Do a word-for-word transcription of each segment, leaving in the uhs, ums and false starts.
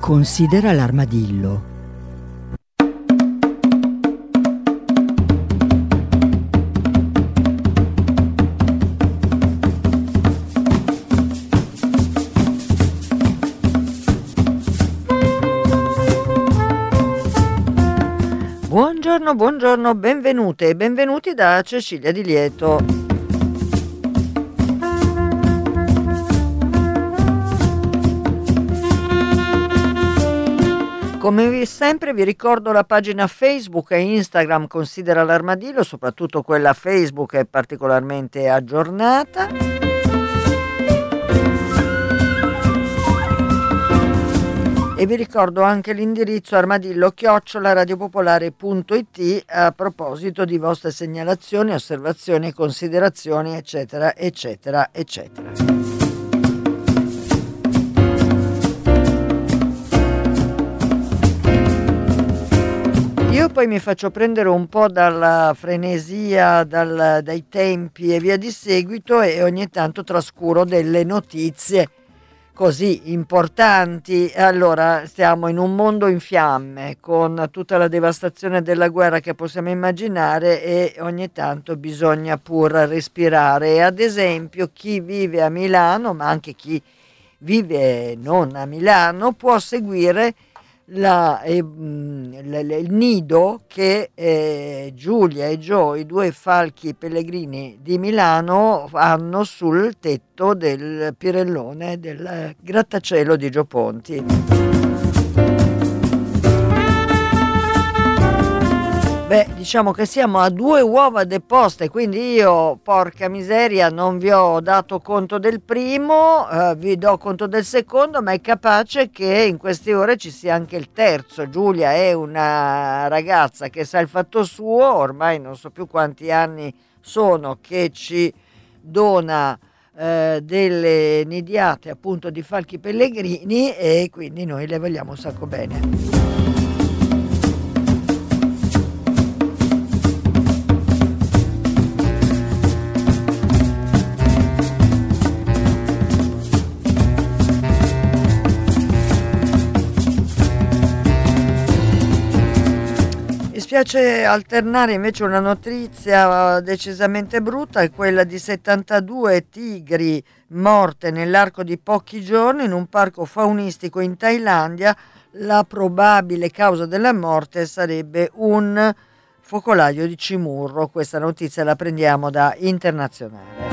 Considera l'armadillo. Buongiorno, buongiorno, benvenute e benvenuti da Cecilia Di Lieto. Come vi- sempre vi ricordo la pagina Facebook e Instagram Considera l'armadillo, soprattutto quella Facebook è particolarmente aggiornata. E vi ricordo anche l'indirizzo armadillo chiocciola radiopopolare punto it a proposito di vostre segnalazioni, osservazioni, considerazioni, eccetera, eccetera, eccetera. Io poi mi faccio prendere un po' dalla frenesia, dal- dai tempi e via di seguito e ogni tanto trascuro delle notizie così importanti. Allora, stiamo in un mondo in fiamme con tutta la devastazione della guerra che possiamo immaginare e ogni tanto bisogna pur respirare. E ad esempio chi vive a Milano, ma anche chi vive non a Milano, può seguire la, eh, mh, l- l- il nido che eh, Giulia e Joe, i due falchi pellegrini di Milano, hanno sul tetto del Pirellone del grattacielo di Gio Ponti. Beh, diciamo che siamo a due uova deposte, quindi io, porca miseria, non vi ho dato conto del primo, eh, vi do conto del secondo, ma è capace che in queste ore ci sia anche il terzo. Giulia è una ragazza che sa il fatto suo, ormai non so più quanti anni sono che ci dona eh, delle nidiate appunto di falchi pellegrini e quindi noi le vogliamo un sacco bene. Mi piace alternare invece una notizia decisamente brutta, è quella di settantadue tigri morte nell'arco di pochi giorni in un parco faunistico in Thailandia. La probabile causa della morte sarebbe un focolaio di cimurro. Questa notizia la prendiamo da Internazionale.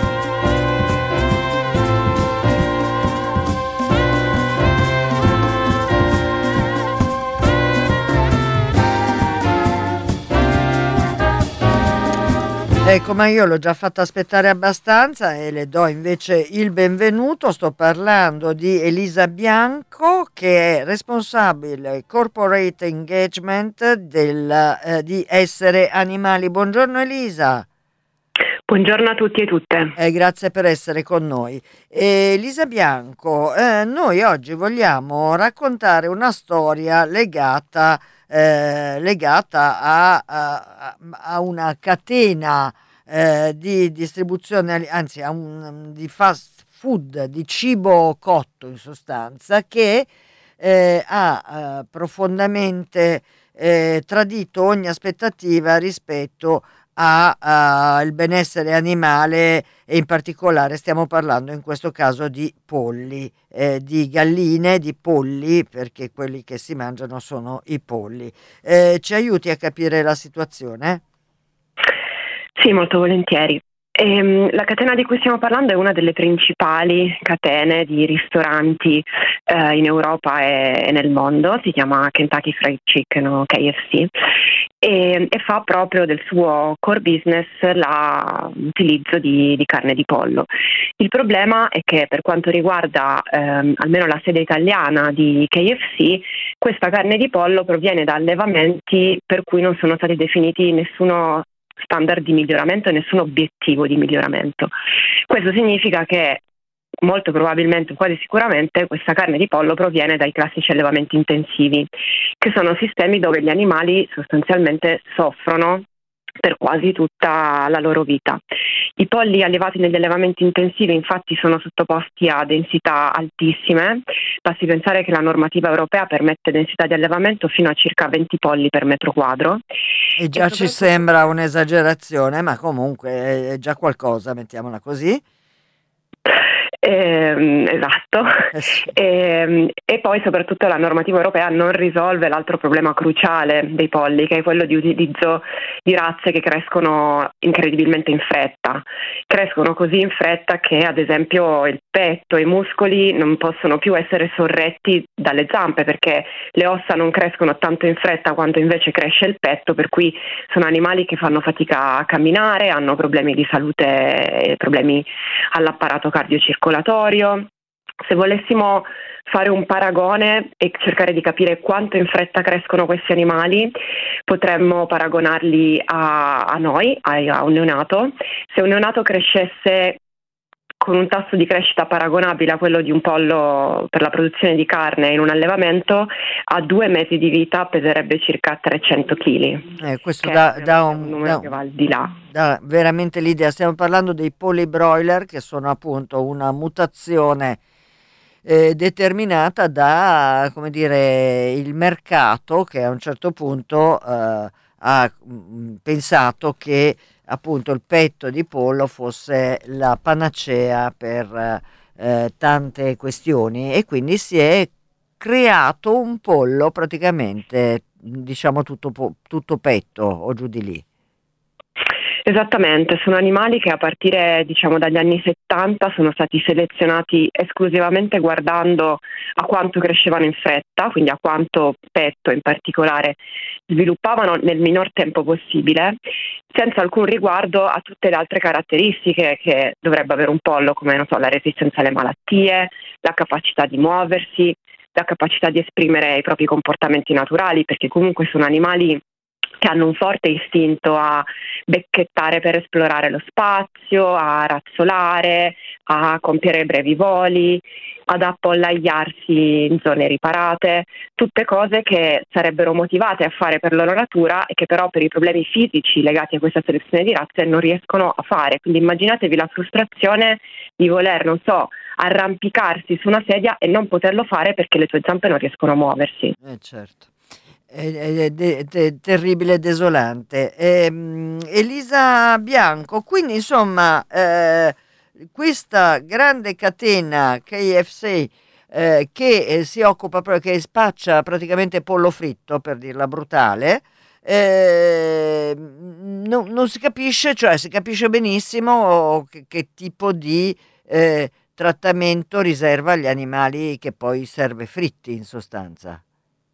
Ecco, ma io l'ho già fatta aspettare abbastanza e le do invece il benvenuto. Sto parlando di Elisa Bianco, che è responsabile corporate engagement del, eh, di Essere Animali. Buongiorno Elisa. Buongiorno a tutti e tutte. Eh, grazie per essere con noi. Eh, Elisa Bianco, eh, noi oggi vogliamo raccontare una storia legata Eh, legata a, a, a una catena eh, di distribuzione, anzi a un, di fast food, di cibo cotto in sostanza, che eh, ha eh, profondamente eh, tradito ogni aspettativa rispetto al benessere animale e in particolare stiamo parlando in questo caso di polli, eh, di galline, di polli, perché quelli che si mangiano sono i polli. Eh, ci aiuti a capire la situazione? Sì, molto volentieri. Ehm, la catena di cui stiamo parlando è una delle principali catene di ristoranti eh, in Europa e, e nel mondo, si chiama Kentucky Fried Chicken o K F C e, e fa proprio del suo core business l'utilizzo di, di carne di pollo. Il problema è che per quanto riguarda ehm, almeno la sede italiana di K F C, questa carne di pollo proviene da allevamenti per cui non sono stati definiti nessuno standard di miglioramento e nessun obiettivo di miglioramento. Questo significa che molto probabilmente, quasi sicuramente, questa carne di pollo proviene dai classici allevamenti intensivi, che sono sistemi dove gli animali sostanzialmente soffrono per quasi tutta la loro vita. I polli allevati negli allevamenti intensivi infatti sono sottoposti a densità altissime, basti pensare che la normativa europea permette densità di allevamento fino a circa venti polli per metro quadro. E già E ci soprattutto... sembra un'esagerazione, ma comunque è già qualcosa, mettiamola così. Eh, esatto, Eh sì. e, e poi soprattutto la normativa europea non risolve l'altro problema cruciale dei polli, che è quello di utilizzo di razze che crescono incredibilmente in fretta. Crescono così in fretta che ad esempio il petto e i muscoli non possono più essere sorretti dalle zampe, perché le ossa non crescono tanto in fretta quanto invece cresce il petto, per cui sono animali che fanno fatica a camminare, hanno problemi di salute, problemi all'apparato cardiocircolatorio. Se volessimo fare un paragone e cercare di capire quanto in fretta crescono questi animali, potremmo paragonarli a, a noi, a, a un neonato. Se un neonato crescesse con un tasso di crescita paragonabile a quello di un pollo per la produzione di carne in un allevamento, a due mesi di vita peserebbe circa trecento chili. Eh, questo Che dà, è dà un un, numero dà- che va al di là. dà veramente l'idea. Stiamo parlando dei polli broiler, che sono appunto una mutazione eh, determinata da, come dire, il mercato che a un certo punto eh, ha mm, pensato che appunto il petto di pollo fosse la panacea per eh, tante questioni, e quindi si è creato un pollo praticamente, diciamo, tutto, po- tutto petto o giù di lì. Esattamente, sono animali che a partire, diciamo, dagli anni settanta sono stati selezionati esclusivamente guardando a quanto crescevano in fretta, quindi a quanto petto in particolare sviluppavano nel minor tempo possibile, senza alcun riguardo a tutte le altre caratteristiche che dovrebbe avere un pollo, come, non so, la resistenza alle malattie, la capacità di muoversi, la capacità di esprimere i propri comportamenti naturali, perché comunque sono animali che hanno un forte istinto a becchettare per esplorare lo spazio, a razzolare, a compiere brevi voli, ad appollaiarsi in zone riparate, tutte cose che sarebbero motivate a fare per loro natura e che però per i problemi fisici legati a questa selezione di razze non riescono a fare. Quindi immaginatevi la frustrazione di voler, non so, arrampicarsi su una sedia e non poterlo fare perché le tue zampe non riescono a muoversi. Eh certo. È, è- è- è terribile e desolante. Ehm, Elisa Bianco, quindi insomma, eh, questa grande catena K F C eh, che eh, si occupa proprio, che spaccia praticamente pollo fritto, per dirla brutale, eh, non, non si capisce, cioè si capisce benissimo che, che tipo di eh, trattamento riserva agli animali che poi serve fritti in sostanza.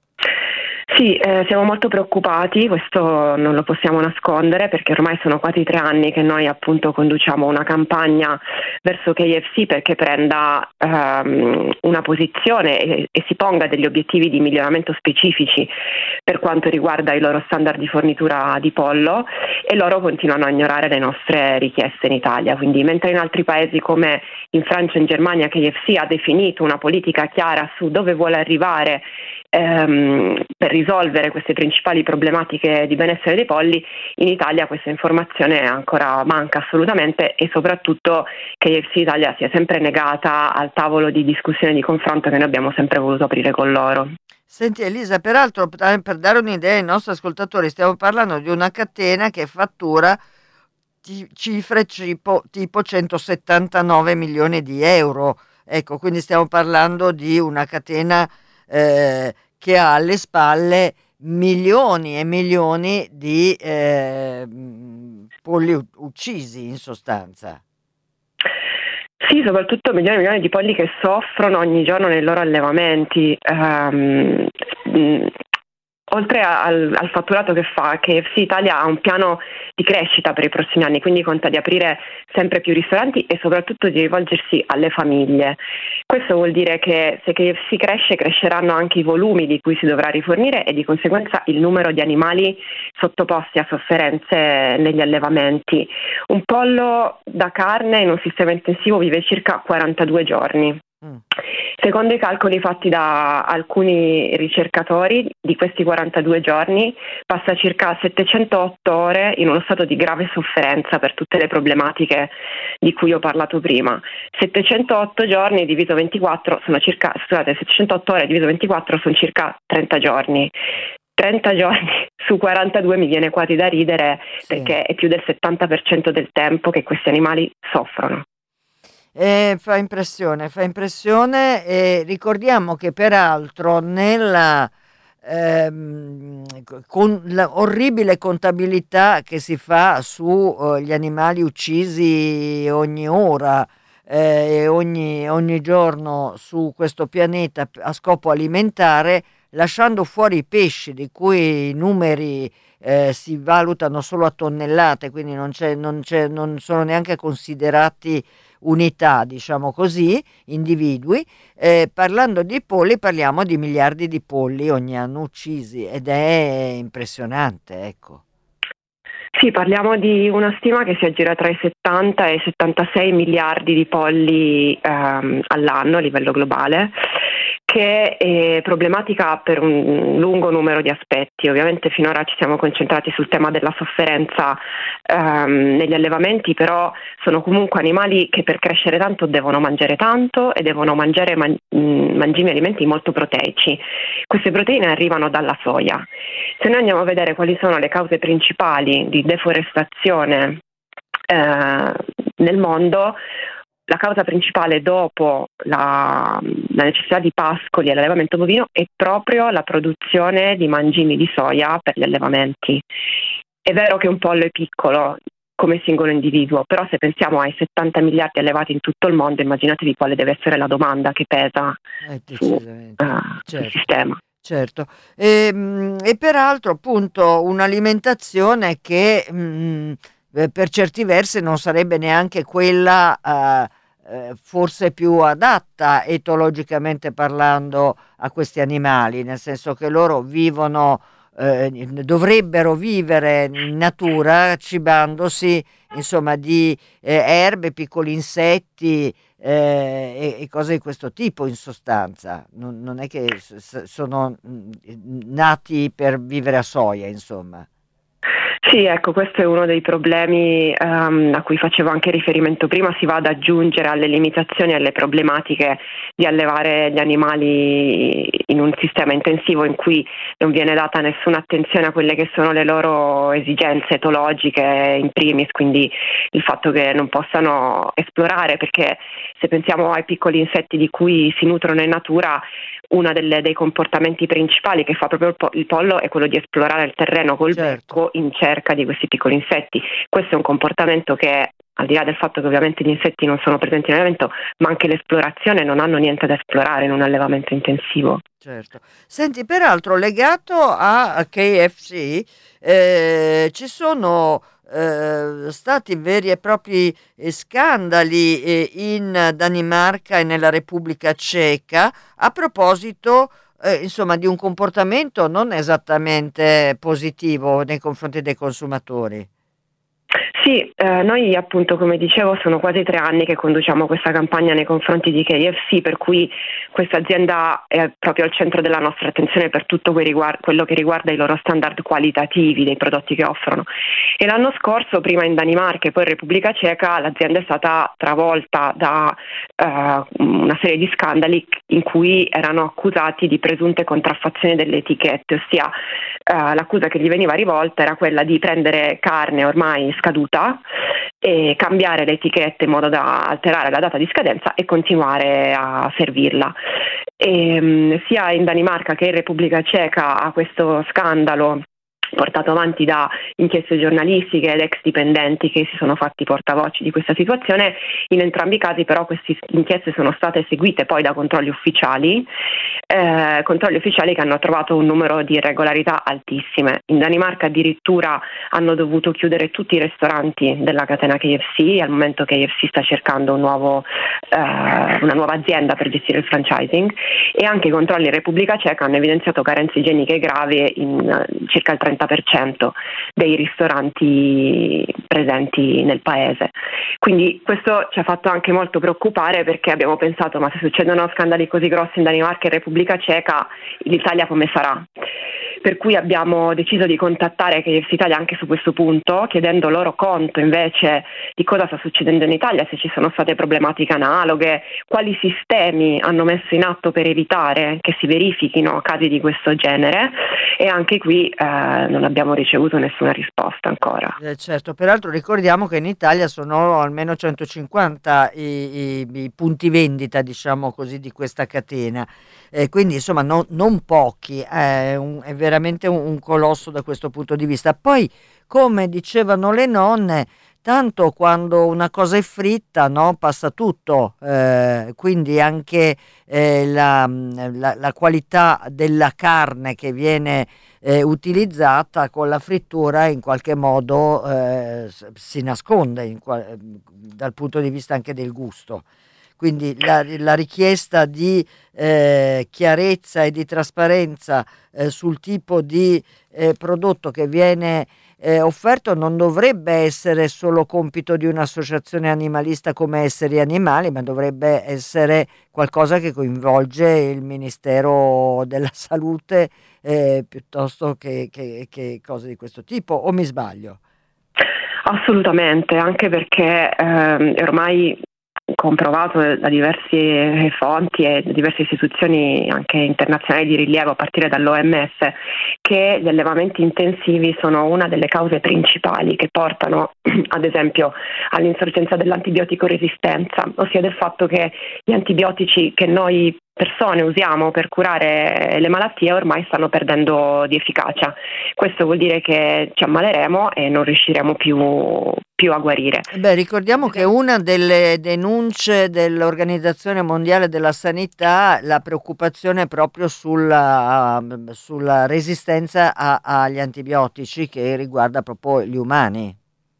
Sì, eh, siamo molto preoccupati, questo non lo possiamo nascondere, perché ormai sono quasi tre anni che noi appunto conduciamo una campagna verso K F C perché prenda ehm, una posizione e, e si ponga degli obiettivi di miglioramento specifici per quanto riguarda i loro standard di fornitura di pollo, e loro continuano a ignorare le nostre richieste in Italia. Quindi mentre in altri paesi come in Francia e in Germania K F C ha definito una politica chiara su dove vuole arrivare ehm, per risolvere queste principali problematiche di benessere dei polli, in Italia questa informazione ancora manca assolutamente, e soprattutto K F C Italia si è sempre negata al tavolo di discussione e di confronto che noi abbiamo sempre voluto aprire con loro. Senti Elisa, peraltro per per dare un'idea ai nostri ascoltatori, stiamo parlando di una catena che fattura ti- cifre tipo, tipo centosettantanove milioni di euro. Ecco, quindi stiamo parlando di una catena eh, che ha alle spalle milioni e milioni di eh, mh, polli u- uccisi in sostanza. Sì, soprattutto milioni e milioni di polli che soffrono ogni giorno nei loro allevamenti. Ehm, mh, Oltre a- al, al fatturato che fa, K F C Italia ha un piano di crescita per i prossimi anni, quindi conta di aprire sempre più ristoranti e soprattutto di rivolgersi alle famiglie. Questo vuol dire che se K F C cresce, cresceranno anche i volumi di cui si dovrà rifornire e di conseguenza il numero di animali sottoposti a sofferenze negli allevamenti. Un pollo da carne in un sistema intensivo vive circa quarantadue giorni. Mm. Secondo i calcoli fatti da alcuni ricercatori, di questi quarantadue giorni passa circa settecentootto ore in uno stato di grave sofferenza per tutte le problematiche di cui ho parlato prima. settecentootto giorni diviso ventiquattro sono circa, scusate, settecentootto ore diviso ventiquattro sono circa trenta giorni. trenta giorni su quarantadue mi viene quasi da ridere, Sì. perché è più del settanta per cento del tempo che questi animali soffrono. Eh, fa impressione, fa impressione e ricordiamo che peraltro nella ehm, con la orribile contabilità che si fa sugli animali uccisi ogni ora eh, e ogni, ogni giorno su questo pianeta a scopo alimentare, lasciando fuori i pesci, di cui i numeri eh, si valutano solo a tonnellate, quindi non, c'è, non, c'è, non sono neanche considerati unità, diciamo così, individui. Eh, parlando di polli, parliamo di miliardi di polli ogni anno uccisi ed è impressionante, ecco. Sì, parliamo di una stima che si aggira tra i settanta e i settantasei miliardi di polli ehm, all'anno a livello globale, che è problematica per un lungo numero di aspetti. Ovviamente finora ci siamo concentrati sul tema della sofferenza ehm, negli allevamenti, però sono comunque animali che per crescere tanto devono mangiare tanto e devono mangiare man- mangimi alimenti molto proteici. Queste proteine arrivano dalla soia. Se noi andiamo a vedere quali sono le cause principali di deforestazione eh, nel mondo, la causa principale dopo la, la necessità di pascoli e l'allevamento bovino è proprio la produzione di mangimi di soia per gli allevamenti. È vero che un pollo è piccolo come singolo individuo, però se pensiamo ai settanta miliardi allevati in tutto il mondo, immaginatevi quale deve essere la domanda che pesa Eh, su, decisamente, uh, certo. sul sistema. Certo, e, mh, e peraltro appunto un'alimentazione che mh, eh, per certi versi non sarebbe neanche quella eh, eh, forse più adatta etologicamente parlando a questi animali, nel senso che loro vivono, eh, dovrebbero vivere in natura cibandosi insomma di eh, erbe, piccoli insetti eh, e, e cose di questo tipo in sostanza. Non, non è che s- sono mh, nati per vivere a soia, insomma. Sì, ecco, questo è uno dei problemi um, a cui facevo anche riferimento prima, si va ad aggiungere alle limitazioni e alle problematiche di allevare gli animali in un sistema intensivo in cui non viene data nessuna attenzione a quelle che sono le loro esigenze etologiche in primis, quindi il fatto che non possano esplorare, perché se pensiamo ai piccoli insetti di cui si nutrono in natura, uno dei comportamenti principali che fa proprio il, po- il pollo è quello di esplorare il terreno col Certo. becco in cerca di questi piccoli insetti. Questo è un comportamento che, al di là del fatto che ovviamente gli insetti non sono presenti nell'allevamento, ma anche l'esplorazione, non hanno niente da esplorare in un allevamento intensivo. Certo. Senti, peraltro legato a K F C eh, ci sono eh, stati veri e propri eh, scandali eh, in Danimarca e nella Repubblica Ceca a proposito eh, insomma di un comportamento non esattamente positivo nei confronti dei consumatori. Sì, eh, noi appunto, come dicevo, sono quasi tre anni che conduciamo questa campagna nei confronti di K F C, per cui questa azienda è proprio al centro della nostra attenzione per tutto quel riguarda, quello che riguarda i loro standard qualitativi dei prodotti che offrono. E l'anno scorso, prima in Danimarca e poi in Repubblica Ceca, l'azienda è stata travolta da uh, una serie di scandali in cui erano accusati di presunte contraffazioni delle etichette, ossia uh, l'accusa che gli veniva rivolta era quella di prendere carne ormai scaduta e cambiare le etichette in modo da alterare la data di scadenza e continuare a servirla. E, um, sia in Danimarca che in Repubblica Ceca a questo scandalo portato avanti da inchieste giornalistiche ed ex dipendenti che si sono fatti portavoce di questa situazione. In entrambi i casi però queste inchieste sono state seguite poi da controlli ufficiali eh, controlli ufficiali che hanno trovato un numero di irregolarità altissime. In Danimarca addirittura hanno dovuto chiudere tutti i ristoranti della catena K F C, al momento K F C sta cercando un nuovo, eh, una nuova azienda per gestire il franchising, e anche i controlli in Repubblica Ceca hanno evidenziato carenze igieniche gravi in uh, circa il trenta per cento dei ristoranti presenti nel paese. Quindi questo ci ha fatto anche molto preoccupare, perché abbiamo pensato: ma se succedono scandali così grossi in Danimarca e Repubblica Ceca, l'Italia come sarà? Per cui abbiamo deciso di contattare K F C Italia anche su questo punto, chiedendo loro conto invece di cosa sta succedendo in Italia, se ci sono state problematiche analoghe, quali sistemi hanno messo in atto per evitare che si verifichino casi di questo genere, e anche qui eh, non abbiamo ricevuto nessuna risposta ancora. Eh, certo, peraltro ricordiamo che in Italia sono almeno centocinquanta i, i, i punti vendita, diciamo così, di questa catena, eh, quindi insomma no, non pochi, è, un, è veramente un, un colosso da questo punto di vista. Poi, come dicevano le nonne, tanto quando una cosa è fritta, no, passa tutto, eh, quindi anche eh, la, la, la qualità della carne che viene eh, utilizzata con la frittura in qualche modo eh, si nasconde in, dal punto di vista anche del gusto. Quindi la, la richiesta di eh, chiarezza e di trasparenza eh, sul tipo di eh, prodotto che viene eh, offerto non dovrebbe essere solo compito di un'associazione animalista come Esseri Animali, ma dovrebbe essere qualcosa che coinvolge il Ministero della Salute eh, piuttosto che, che, che cose di questo tipo, o mi sbaglio? Assolutamente, anche perché ehm, ormai comprovato da diverse fonti e da diverse istituzioni anche internazionali di rilievo, a partire dall'O M S, che gli allevamenti intensivi sono una delle cause principali che portano ad esempio all'insorgenza dell'antibiotico resistenza, ossia del fatto che gli antibiotici che noi persone usiamo per curare le malattie ormai stanno perdendo di efficacia. Questo vuol dire che ci ammaleremo e non riusciremo più, più a guarire. Beh, ricordiamo che una delle denunce dell'Organizzazione Mondiale della Sanità, la preoccupazione è proprio sulla, sulla resistenza a, agli antibiotici, che riguarda proprio gli umani.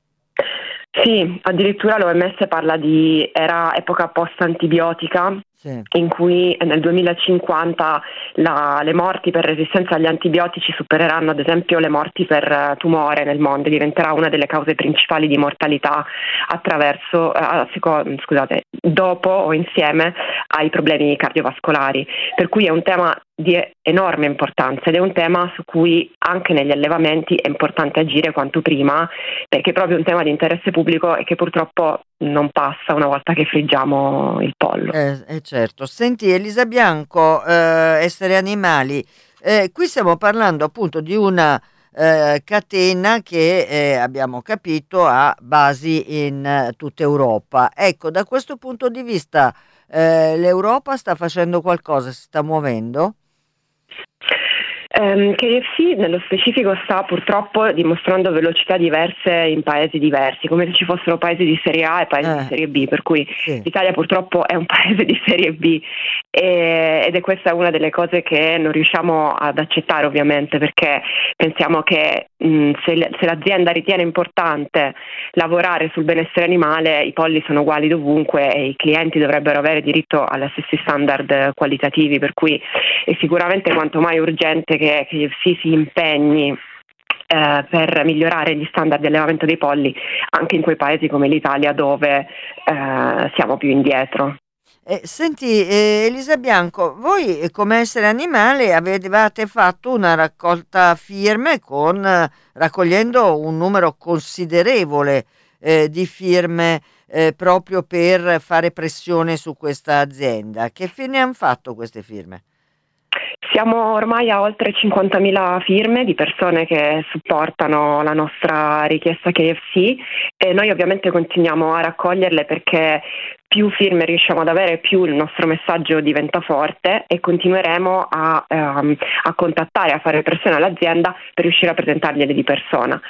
Sì, addirittura l'O M S parla di era epoca post-antibiotica, sì, in cui nel duemilacinquanta la, le morti per resistenza agli antibiotici supereranno ad esempio le morti per tumore nel mondo, diventerà una delle cause principali di mortalità attraverso, eh, scusate, dopo o insieme ai problemi cardiovascolari. Per cui è un tema di enorme importanza ed è un tema su cui anche negli allevamenti è importante agire quanto prima, perché è proprio un tema di interesse pubblico e che purtroppo non passa una volta che friggiamo il pollo. Eh, eh certo. Senti Elisa Bianco, eh, Esseri Animali, eh, qui stiamo parlando appunto di una eh, catena che eh, abbiamo capito ha basi in eh, tutta Europa. Ecco, da questo punto di vista eh, l'Europa sta facendo qualcosa, si sta muovendo? Um, K F C nello specifico sta purtroppo dimostrando velocità diverse in paesi diversi, come se ci fossero paesi di serie A e paesi eh. di serie B, per cui sì, l'Italia purtroppo è un paese di serie B e, ed è questa una delle cose che non riusciamo ad accettare, ovviamente, perché pensiamo che mh, se, se l'azienda ritiene importante lavorare sul benessere animale, i polli sono uguali dovunque e i clienti dovrebbero avere diritto agli stessi standard qualitativi, per cui è sicuramente quanto mai urgente che K F C si impegni eh, per migliorare gli standard di allevamento dei polli anche in quei paesi come l'Italia dove eh, siamo più indietro. Eh, senti eh, Elisa Bianco, voi come Essere Animali avevate fatto una raccolta firme con eh, raccogliendo un numero considerevole eh, di firme eh, proprio per fare pressione su questa azienda. Che fine hanno fatto queste firme? Siamo ormai a oltre cinquantamila firme di persone che supportano la nostra richiesta K F C e noi ovviamente continuiamo a raccoglierle, perché più firme riusciamo ad avere, più il nostro messaggio diventa forte, e continueremo a, um, a contattare, a fare pressione all'azienda per riuscire a presentargliele di persona.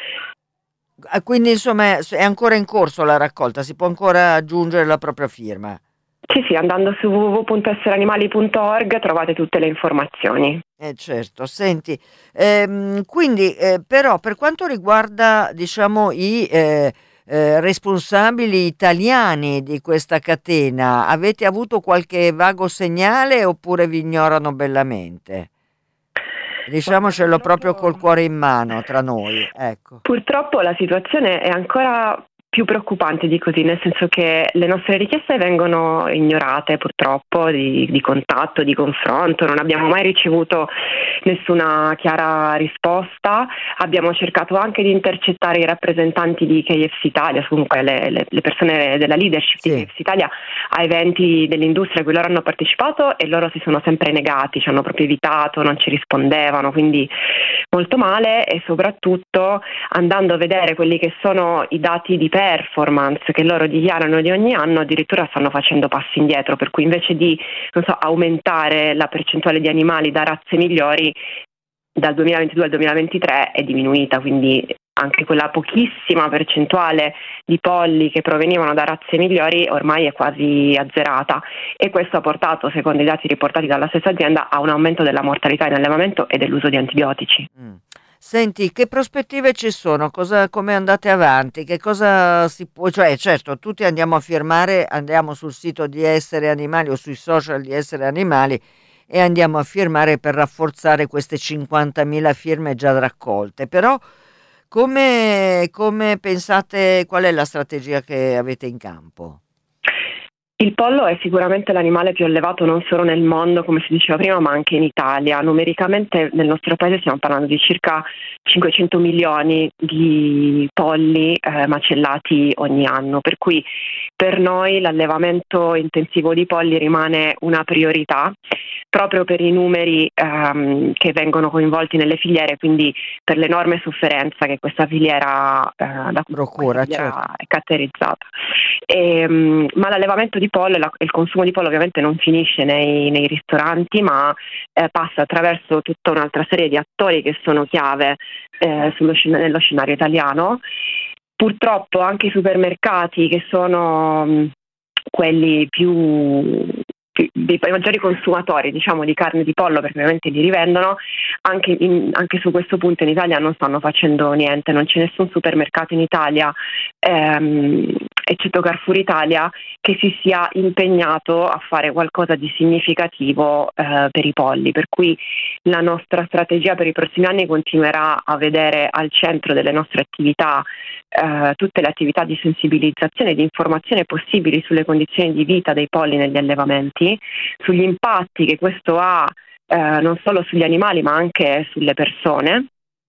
Quindi insomma è ancora in corso la raccolta, si può ancora aggiungere la propria firma? Sì, sì, andando su w w w punto essere animali punto org trovate tutte le informazioni. Eh certo, senti, ehm, quindi eh, però per quanto riguarda diciamo i eh, eh, responsabili italiani di questa catena, avete avuto qualche vago segnale oppure vi ignorano bellamente? Guarda, Diciamocelo proprio purtroppo col cuore in mano tra noi, ecco. Purtroppo la situazione è ancora più preoccupante di così, nel senso che le nostre richieste vengono ignorate purtroppo di, di contatto, di confronto, non abbiamo mai ricevuto nessuna chiara risposta, abbiamo cercato anche di intercettare i rappresentanti di K F C Italia, comunque le, le, le persone della leadership Sì. di K F C Italia a eventi dell'industria a cui loro hanno partecipato e loro si sono sempre negati, ci hanno proprio evitato, non ci rispondevano, quindi molto male e soprattutto andando a vedere quelli che sono i dati di performance che loro dichiarano di ogni anno, addirittura stanno facendo passi indietro, per cui invece di non so, aumentare la percentuale di animali da razze migliori, dal duemilaventidue al duemilaventitré è diminuita, quindi anche quella pochissima percentuale di polli che provenivano da razze migliori ormai è quasi azzerata e questo ha portato, secondo i dati riportati dalla stessa azienda, a un aumento della mortalità in allevamento e dell'uso di antibiotici. Mm. Senti, che prospettive ci sono? Cosa, come andate avanti? Che cosa si può, cioè certo, tutti andiamo a firmare, andiamo sul sito di Essere Animali o sui social di Essere Animali e andiamo a firmare per rafforzare queste cinquantamila firme già raccolte. Però come, come pensate, qual è la strategia che avete in campo? Il pollo è sicuramente l'animale più allevato non solo nel mondo, come si diceva prima, ma anche in Italia. Numericamente nel nostro paese stiamo parlando di circa cinquecento milioni di polli eh, macellati ogni anno, per cui per noi l'allevamento intensivo di polli rimane una priorità proprio per i numeri ehm, che vengono coinvolti nelle filiere, quindi per l'enorme sofferenza che questa filiera, eh, da cui Procura, questa filiera certo. è caratterizzata. E, ma l'allevamento di pollo e la, il consumo di pollo ovviamente non finisce nei, nei ristoranti, ma eh, passa attraverso tutta un'altra serie di attori che sono chiave eh, sullo, nello scenario italiano. Purtroppo anche i supermercati, che sono mh, quelli più dei maggiori consumatori, diciamo, di carne di pollo, perché ovviamente li rivendono, anche, in, anche su questo punto in Italia non stanno facendo niente, non c'è nessun supermercato in Italia, ehm, eccetto Carrefour Italia, che si sia impegnato a fare qualcosa di significativo eh, per i polli, per cui la nostra strategia per i prossimi anni continuerà a vedere al centro delle nostre attività eh, tutte le attività di sensibilizzazione e di informazione possibili sulle condizioni di vita dei polli negli allevamenti, sugli impatti che questo ha eh, non solo sugli animali ma anche sulle persone.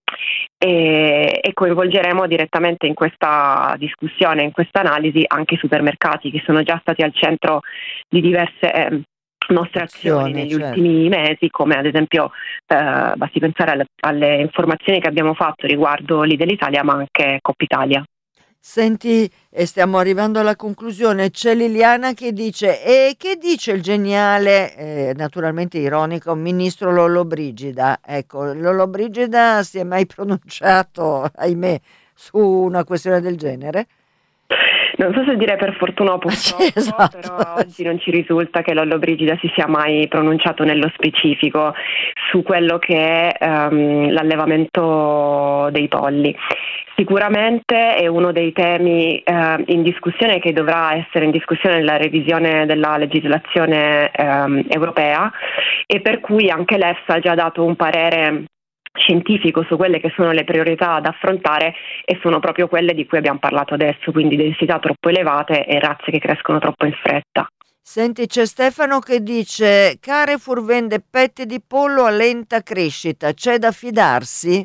E, e coinvolgeremo direttamente in questa discussione, in questa analisi, anche i supermercati che sono già stati al centro di diverse eh, nostre azioni negli certo. ultimi mesi, come ad esempio eh, basti pensare alle, alle informazioni che abbiamo fatto riguardo Lidl Italia ma anche Coop Italia. Senti, e stiamo arrivando alla conclusione, c'è Liliana che dice, e che dice il geniale, eh, naturalmente ironico, ministro Lollobrigida? Ecco, Lollobrigida si è mai pronunciato, ahimè, su una questione del genere? Non so se dire per fortuna o purtroppo, sì, esatto. Però oggi non ci risulta che Lollobrigida si sia mai pronunciato nello specifico su quello che è um, l'allevamento dei polli. Sicuramente è uno dei temi eh, in discussione, che dovrà essere in discussione nella revisione della legislazione eh, europea, e per cui anche l'EFSA ha già dato un parere scientifico su quelle che sono le priorità da affrontare, e sono proprio quelle di cui abbiamo parlato adesso, quindi densità troppo elevate e razze che crescono troppo in fretta. Senti, c'è Stefano che dice: Carrefour vende petti di pollo a lenta crescita, c'è da fidarsi?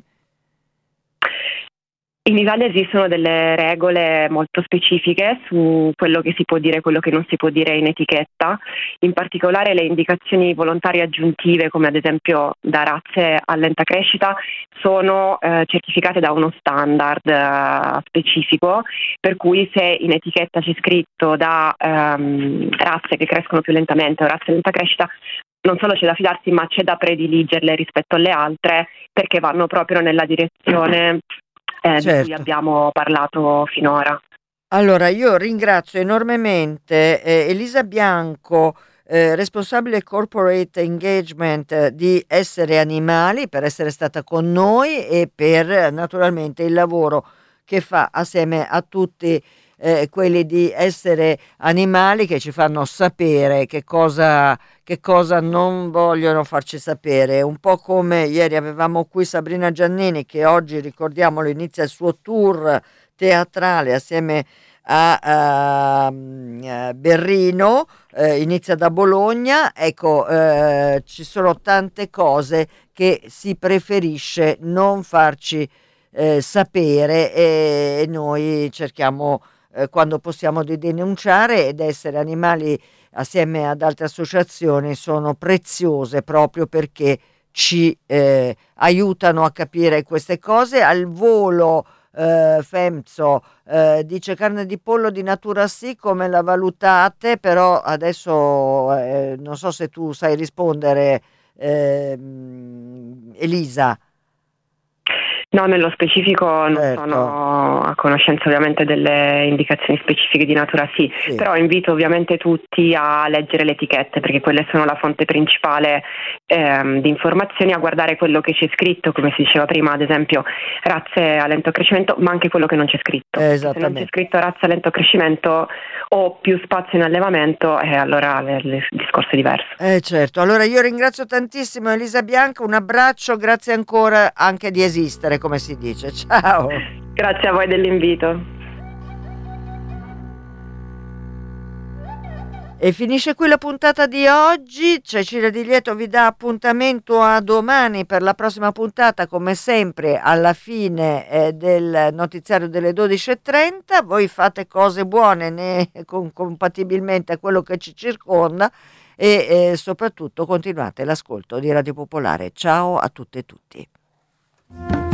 In Italia esistono delle regole molto specifiche su quello che si può dire e quello che non si può dire in etichetta, in particolare le indicazioni volontarie aggiuntive, come ad esempio da razze a lenta crescita, sono eh, certificate da uno standard eh, specifico, per cui se in etichetta c'è scritto da ehm, razze che crescono più lentamente o razze a lenta crescita, non solo c'è da fidarsi, ma c'è da prediligerle rispetto alle altre, perché vanno proprio nella direzione Eh, certo. di cui abbiamo parlato finora. Allora, io ringrazio enormemente eh, Elisa Bianco, eh, responsabile corporate engagement eh, di Essere Animali, per essere stata con noi e per eh, naturalmente il lavoro che fa assieme a tutti eh, quelli di Essere Animali, che ci fanno sapere che cosa, che cosa non vogliono farci sapere. Un po' come ieri avevamo qui Sabrina Giannini, che oggi, ricordiamolo, inizia il suo tour teatrale assieme a, a, a Berrino, eh, inizia da Bologna. Ecco, eh, ci sono tante cose che si preferisce non farci eh, sapere, e, e noi cerchiamo eh, quando possiamo di denunciare, ed Essere Animali assieme ad altre associazioni sono preziose proprio perché ci eh, aiutano a capire queste cose. Al volo eh, Femzo eh, dice: carne di pollo di natura sì, come la valutate? Però adesso eh, non so se tu sai rispondere, ehm, Elisa. No, nello specifico non Certo, sono a conoscenza ovviamente delle indicazioni specifiche di natura sì, sì. però invito ovviamente tutti a leggere le etichette, perché quelle sono la fonte principale ehm, di informazioni, a guardare quello che c'è scritto, come si diceva prima, ad esempio razze a lento crescimento, ma anche quello che non c'è scritto. Eh, Se non c'è esattamente. scritto razza a lento crescimento o più spazio in allevamento, eh, allora le- le- il discorso è diverso. Eh certo, allora io ringrazio tantissimo Elisa Bianca, un abbraccio, grazie ancora anche di esistere, come si dice. Ciao. Grazie a voi dell'invito. E finisce qui la puntata di oggi. Cecilia Di Lieto vi dà appuntamento a domani per la prossima puntata, come sempre alla fine eh, del notiziario delle dodici e trenta. Voi fate cose buone né, con, compatibilmente a quello che ci circonda, e eh, soprattutto continuate l'ascolto di Radio Popolare. Ciao a tutte e tutti.